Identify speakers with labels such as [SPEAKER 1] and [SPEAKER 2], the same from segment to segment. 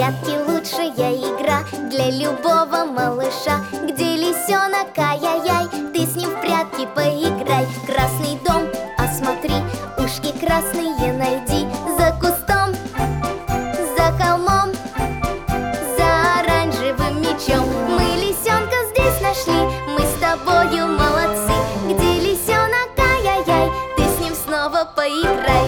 [SPEAKER 1] Прятки — лучшая игра для любого малыша. Где лисенок, ай-яй-яй, ты с ним в прятки поиграй. Красный дом, осмотри, ушки красные найди. За кустом, за холмом, за оранжевым мячом. Мы лисенка здесь нашли, мы с тобою молодцы. Где лисенок, ай-яй-яй, ты с ним снова поиграй.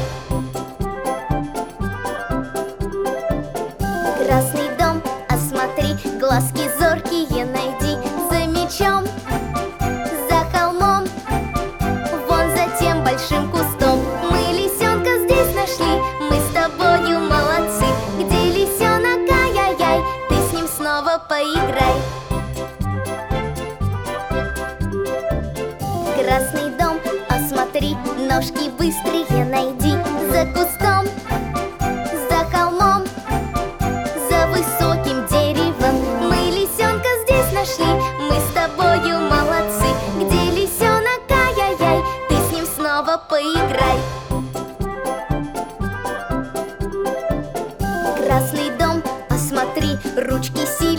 [SPEAKER 1] Красный дом, осмотри, глазки зоркие найди. За мячом, за холмом, вон за тем большим кустом. Мы лисенка здесь нашли, мы с тобою молодцы. Где лисенок, ай-яй-яй, ты с ним снова поиграй. Красный дом, осмотри, ножки быстрые найди. За кустом, за холмом, за высоким деревом. Мы лисенка здесь нашли, мы с тобою молодцы. Где лисенок, ай-яй-яй, ты с ним снова поиграй. Красный дом, осмотри, ручки синие